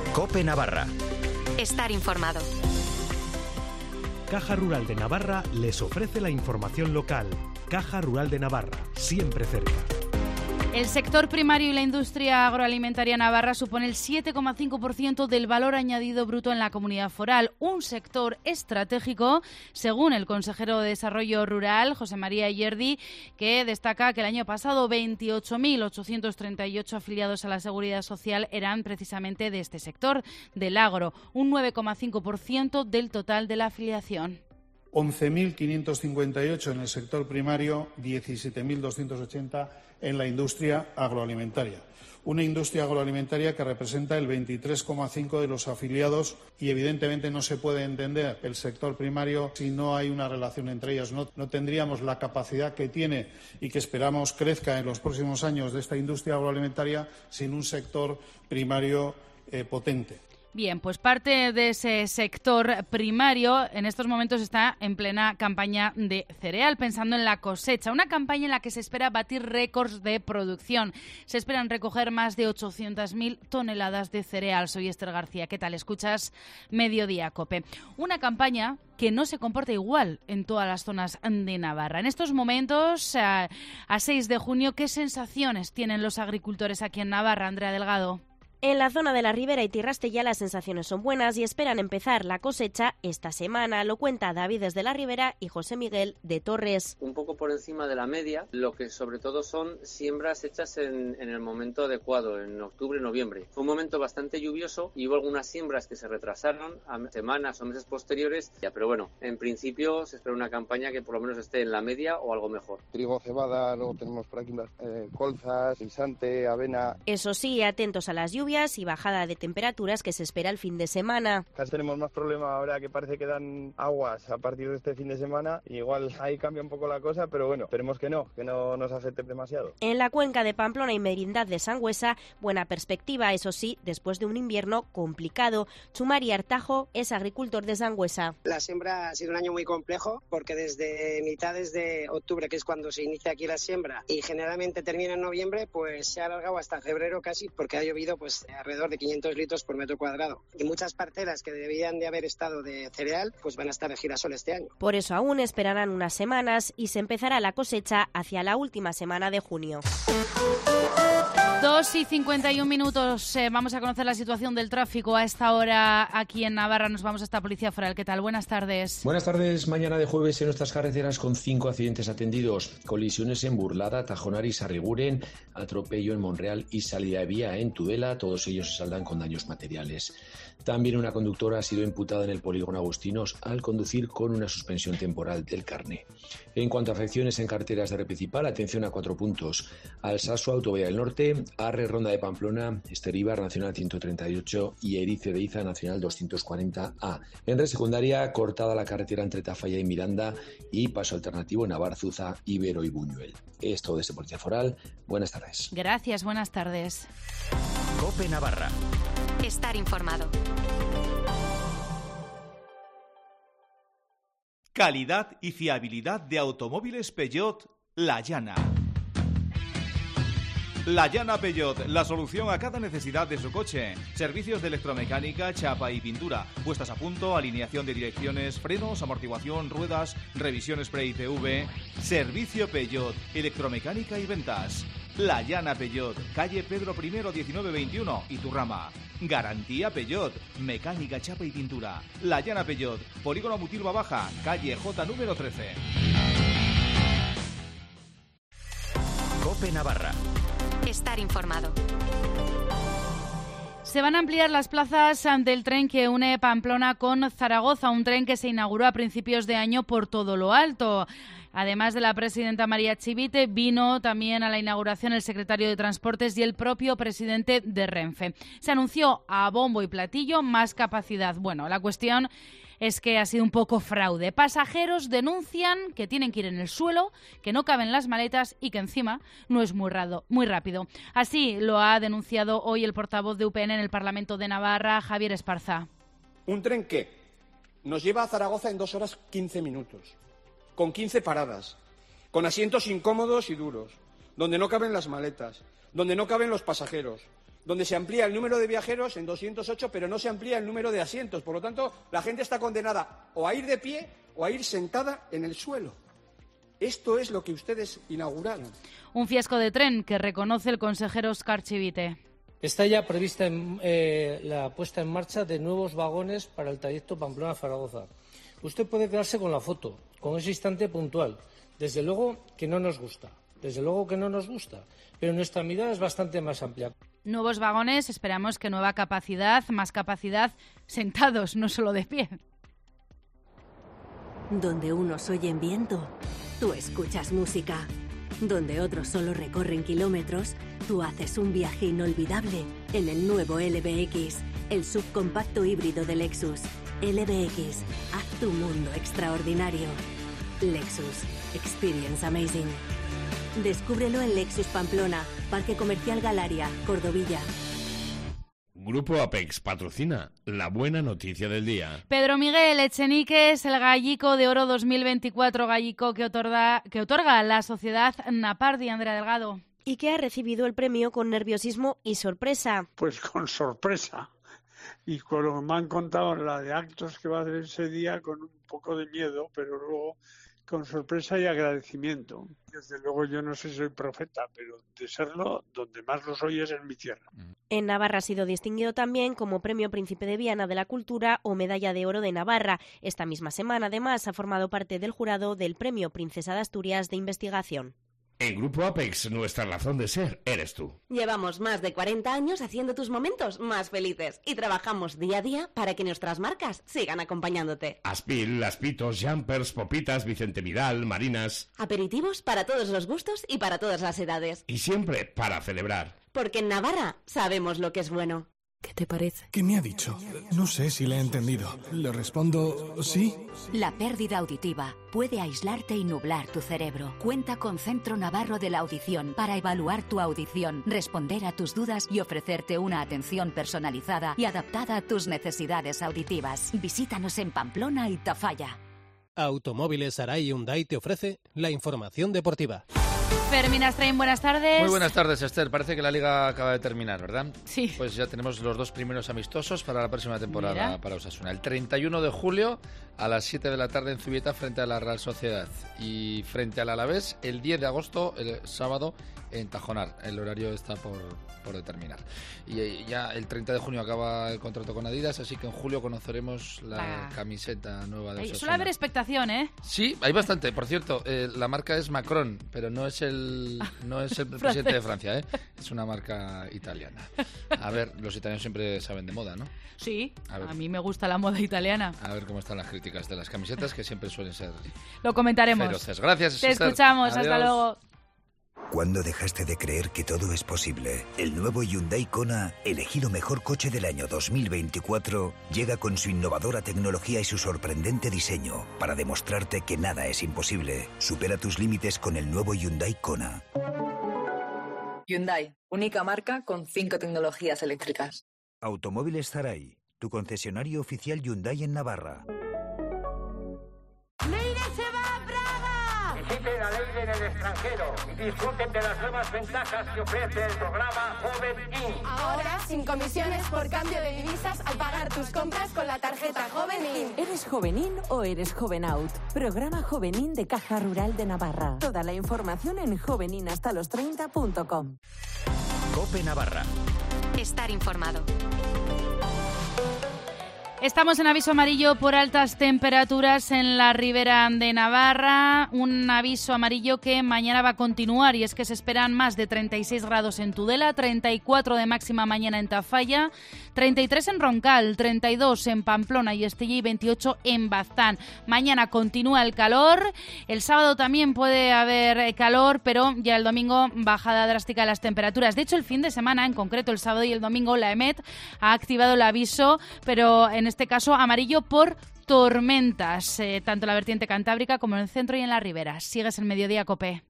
COPE Navarra. Estar informado. Caja Rural de Navarra les ofrece la información local. Caja Rural de Navarra, siempre cerca. El sector primario y la industria agroalimentaria navarra supone el 7,5% del valor añadido bruto en la comunidad foral, un sector estratégico, según el consejero de Desarrollo Rural, José María Yerdi, que destaca que el año pasado 28.838 afiliados a la Seguridad Social eran precisamente de este sector, del agro, un 9,5% del total de la afiliación. 11.558 en el sector primario, 17.280 en la industria agroalimentaria. Una industria agroalimentaria que representa el 23,5% de los afiliados y, evidentemente, no se puede entender el sector primario si no hay una relación entre ellas. No tendríamos la capacidad que tiene y que esperamos crezca en los próximos años de esta industria agroalimentaria sin un sector primario potente. Bien, pues parte de ese sector primario en estos momentos está en plena campaña de cereal, pensando en la cosecha. Una campaña en la que se espera batir récords de producción. Se esperan recoger más de 800.000 toneladas de cereal. Soy Esther García. ¿Qué tal? Escuchas Mediodía COPE. Una campaña que no se comporta igual en todas las zonas de Navarra. En estos momentos, a 6 de junio, ¿qué sensaciones tienen los agricultores aquí en Navarra, Andrea Delgado? En la zona de la Ribera y Tirraste ya las sensaciones son buenas y esperan empezar la cosecha esta semana. Lo cuenta David desde la Ribera y José Miguel de Torres. Un poco por encima de la media, lo que sobre todo son siembras hechas en el momento adecuado, en octubre, noviembre. Fue un momento bastante lluvioso y hubo algunas siembras que se retrasaron a semanas o meses posteriores, pero bueno, en principio se espera una campaña que por lo menos esté en la media o algo mejor. Trigo, cebada, luego tenemos por aquí colzas, guisante, avena. Eso sí, atentos a las lluvias y bajada de temperaturas que se espera el fin de semana. Casi tenemos más problema ahora que parece que dan aguas a partir de este fin de semana. Igual ahí cambia un poco la cosa, pero bueno, esperemos que no nos afecte demasiado. En la cuenca de Pamplona y Merindad de Sangüesa, buena perspectiva, eso sí, después de un invierno complicado. Chumari Artajo es agricultor de Sangüesa. La siembra ha sido un año muy complejo porque desde mitades de octubre, que es cuando se inicia aquí la siembra, y generalmente termina en noviembre, pues se ha alargado hasta febrero casi porque ha llovido pues alrededor de 500 litros por metro cuadrado. Y muchas parcelas que debían de haber estado de cereal, pues van a estar de girasol este año. Por eso aún esperarán unas semanas y se empezará la cosecha hacia la última semana de junio. 2:51. Vamos a conocer la situación del tráfico a esta hora aquí en Navarra. Nos vamos hasta Policía Foral. ¿Qué tal? Buenas tardes. Buenas tardes. Mañana de jueves en nuestras carreteras con 5 accidentes atendidos. Colisiones en Burlada, Tajonar y Sarriguren, atropello en Monreal y salida de vía en Tudela. Todos ellos se saldan con daños materiales. También una conductora ha sido imputada en el polígono Agustinos al conducir con una suspensión temporal del carné. En cuanto a afecciones en carreteras de red principal, atención a 4 puntos. Alsaso, Autovía del Norte, Arre, Ronda de Pamplona, Esteríbar, Nacional 138 y Erice de Iza, Nacional 240A. En red secundaria, cortada la carretera entre Tafalla y Miranda y paso alternativo en Abarzuza, Ibero y Buñuel. Es todo desde Policía Foral. Buenas tardes. Gracias, buenas tardes. COPE Navarra. Estar informado. Calidad y fiabilidad de automóviles Peugeot La Llana. La Llana Peugeot, la solución a cada necesidad de su coche. Servicios de electromecánica, chapa y pintura, puestas a punto, alineación de direcciones, frenos, amortiguación, ruedas, revisiones pre-ITV. Servicio Peugeot, electromecánica y ventas. La Llana Peugeot, calle Pedro I 1921, Iturrama. Garantía Peugeot, mecánica, chapa y pintura. La Llana Peugeot, polígono Mutilva Baja, calle J número 13. COPE Navarra. Estar informado. Se van a ampliar las plazas del tren que une Pamplona con Zaragoza, un tren que se inauguró a principios de año por todo lo alto. Además de la presidenta María Chivite, vino también a la inauguración el secretario de Transportes y el propio presidente de Renfe. Se anunció a bombo y platillo más capacidad. Bueno, la cuestión es que ha sido un poco fraude. Pasajeros denuncian que tienen que ir en el suelo, que no caben las maletas y que encima no es muy rápido. Así lo ha denunciado hoy el portavoz de UPN en el Parlamento de Navarra, Javier Esparza. Un tren que nos lleva a Zaragoza en 2 horas 15 minutos, con 15 paradas, con asientos incómodos y duros, donde no caben las maletas, donde no caben los pasajeros, donde se amplía el número de viajeros en 208, pero no se amplía el número de asientos. Por lo tanto, la gente está condenada o a ir de pie o a ir sentada en el suelo. Esto es lo que ustedes inauguraron. Un fiasco de tren que reconoce el consejero Óscar Chivite. Está ya prevista la puesta en marcha de nuevos vagones para el trayecto Pamplona-Zaragoza. Usted puede quedarse con la foto, con ese instante puntual. Desde luego que no nos gusta, pero nuestra mirada es bastante más amplia. Nuevos vagones, esperamos que nueva capacidad, más capacidad sentados, no solo de pie. Donde unos oyen viento, tú escuchas música. Donde otros solo recorren kilómetros, tú haces un viaje inolvidable en el nuevo LBX, el subcompacto híbrido de Lexus. LBX, haz tu mundo extraordinario. Lexus, experience amazing. Descúbrelo en Lexus Pamplona, Parque Comercial Galaria, Cordovilla. Grupo Apex patrocina la buena noticia del día. Pedro Miguel Echenique es el Gallico de Oro 2024, Gallico que otorga la Sociedad Napardi, Andrea Delgado. Y que ha recibido el premio con nerviosismo y sorpresa. Pues con sorpresa. Y con lo que me han contado la de actos que va a hacer ese día, con un poco de miedo, pero luego con sorpresa y agradecimiento. Desde luego yo no sé si soy profeta, pero de serlo, donde más lo soy es en mi tierra. En Navarra ha sido distinguido también como Premio Príncipe de Viana de la Cultura o Medalla de Oro de Navarra. Esta misma semana, además, ha formado parte del jurado del Premio Princesa de Asturias de Investigación. En Grupo Apex, nuestra razón de ser eres tú. Llevamos más de 40 años haciendo tus momentos más felices y trabajamos día a día para que nuestras marcas sigan acompañándote. Aspil, Aspitos, Jumpers, Popitas, Vicente Vidal, Marinas. Aperitivos para todos los gustos y para todas las edades. Y siempre para celebrar. Porque en Navarra sabemos lo que es bueno. ¿Qué te parece? ¿Qué me ha dicho? No sé si le he entendido. Le respondo sí. La pérdida auditiva puede aislarte y nublar tu cerebro. Cuenta con Centro Navarro de la Audición para evaluar tu audición, responder a tus dudas y ofrecerte una atención personalizada y adaptada a tus necesidades auditivas. Visítanos en Pamplona y Tafalla. Automóviles Arai Hyundai te ofrece la información deportiva. Fermín Astrain, buenas tardes. Muy buenas tardes, Esther. Parece que la Liga acaba de terminar, ¿verdad? Sí. Pues ya tenemos los dos primeros amistosos para la próxima temporada para Osasuna. El 31 de julio a las 7 de la tarde en Zubieta frente a la Real Sociedad. Y frente al Alavés el 10 de agosto, el sábado, en Tajonar. El horario está por determinar. Y ya el 30 de junio acaba el contrato con Adidas, así que en julio conoceremos la camiseta nueva de Osasuna. Suele haber expectación, ¿eh? Sí, hay bastante. Por cierto, la marca es Macron, pero no es el presidente de Francia, ¿eh? Es una marca italiana. A ver, los italianos siempre saben de moda, ¿no? Sí, a mí me gusta la moda italiana. A ver cómo están las críticas de las camisetas, que siempre suelen ser lo comentaremos. Feroces. Gracias, Te Esther. escuchamos. Adiós. Hasta luego. ¿Cuándo dejaste de creer que todo es posible? El nuevo Hyundai Kona, elegido mejor coche del año 2024, llega con su innovadora tecnología y su sorprendente diseño para demostrarte que nada es imposible. Supera tus límites con el nuevo Hyundai Kona. Hyundai, única marca con 5 tecnologías eléctricas. Automóviles Zaray, tu concesionario oficial Hyundai en Navarra. Visiten a Leire en el extranjero y disfruten de las nuevas ventajas que ofrece el programa Joven In. Ahora, sin comisiones por cambio de divisas al pagar tus compras con la tarjeta Joven In. ¿Eres Joven In o eres Joven Out? Programa Joven In de Caja Rural de Navarra. Toda la información en joveninhastalostreinta.com. COPE Navarra. Estar informado. Estamos en aviso amarillo por altas temperaturas en la ribera de Navarra, un aviso amarillo que mañana va a continuar y es que se esperan más de 36 grados en Tudela, 34 de máxima mañana en Tafalla, 33 en Roncal, 32 en Pamplona y Estella y 28 en Baztán. Mañana continúa el calor, el sábado también puede haber calor, pero ya el domingo bajada drástica de las temperaturas. De hecho, el fin de semana, en concreto el sábado y el domingo, la EMET ha activado el aviso, pero en este caso amarillo por tormentas, tanto en la vertiente cantábrica como en el centro y en la ribera. Sigues el Mediodía, COPE.